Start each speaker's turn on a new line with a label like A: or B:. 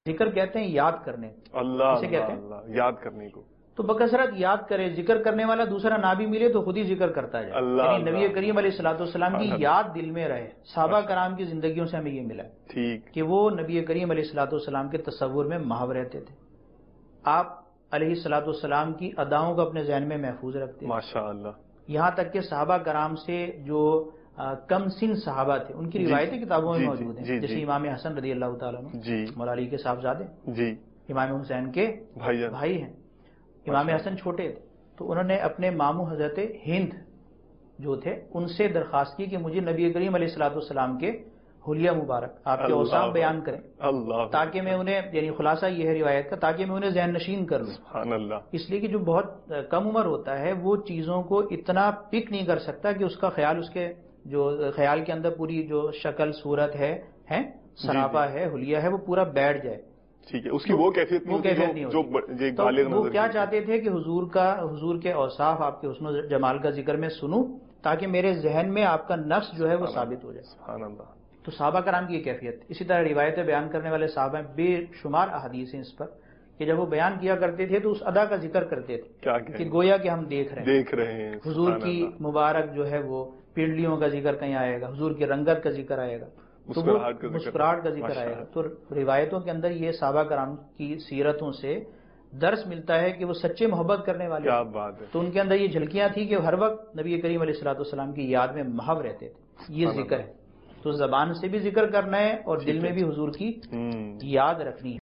A: ذکر کہتے ہیں یاد کرنے،
B: اللہ
A: اسے کہتے ہیں
B: اللہ یاد کرنے کو،
A: تو بکثرت یاد کرے، ذکر کرنے والا دوسرا نہ بھی ملے تو خود ہی ذکر کرتا جائے، یعنی نبی کریم علیہ الصلوۃ والسلام کی یاد دل میں رہے۔ صحابہ کرام کی زندگیوں سے ہمیں یہ ملا
B: ٹھیک
A: کہ وہ نبی کریم علیہ الصلوۃ والسلام کے تصور میں محو رہتے تھے، آپ علیہ الصلوۃ والسلام کی اداؤں کو اپنے ذہن میں محفوظ رکھتے،
B: ماشاء اللہ،
A: یہاں تک کہ صحابہ کرام سے جو کم سن صحابہ تھے ان کی روایتیں کتابوں میں موجود ہیں، جیسے امام حسن رضی اللہ تعالیٰ عنہ، مولا علی کے صاحبزادے، امام حسین کے بھائی ہیں، امام حسن چھوٹے تھے تو انہوں نے اپنے ماموں حضرت ہند جو تھے ان سے درخواست کی کہ مجھے نبی کریم علیہ الصلوۃ والسلام کے حلیہ مبارک آپ کے اوصاف بیان کریں تاکہ میں انہیں، یعنی خلاصہ یہ ہے روایت کا، تاکہ میں انہیں ذہن نشین کر لوں۔
B: سبحان اللہ،
A: اس لیے کہ جو بہت کم عمر ہوتا ہے وہ چیزوں کو اتنا پک نہیں کر سکتا کہ اس کا خیال، اس کے جو خیال کے اندر پوری جو شکل صورت ہے سراپا ہے حلیہ ہے وہ پورا بیٹھ جائے،
B: ٹھیک ہے، اس کی وہ کیفیت نہیں ہوتی۔ تو
A: وہ کیا چاہتے تھے کہ حضور کے اوصاف، آپ کے حسن و جمال کا ذکر میں سنوں تاکہ میرے ذہن میں آپ کا نقش جو ہے وہ ثابت ہو جائے۔
B: سبحان اللہ،
A: تو صحابہ کرام کی یہ کیفیت، اسی طرح روایتیں بیان کرنے والے صحابہ بے شمار احادیث ہیں اس پر کہ جب وہ بیان کیا کرتے تھے تو اس ادا کا ذکر کرتے تھے کہ گویا کہ ہم دیکھ رہے ہیں حضور کی مبارک جو ہے وہ پنڈلیوں کا ذکر کہیں آئے گا، حضور کی رنگت کا ذکر آئے گا، مسکراہٹ کا ذکر آئے گا۔ تو روایتوں کے اندر یہ صحابہ کرام کی سیرتوں سے درس ملتا ہے کہ وہ سچے محبت کرنے والے،
B: کیا بات ہے،
A: تو ان کے اندر یہ جھلکیاں تھیں کہ ہر وقت نبی کریم علیہ الصلوۃ والسلام کی یاد میں محو رہتے تھے۔ یہ ذکر ہے، تو زبان سے بھی ذکر کرنا ہے اور دل میں بھی حضور کی یاد رکھنی ہے۔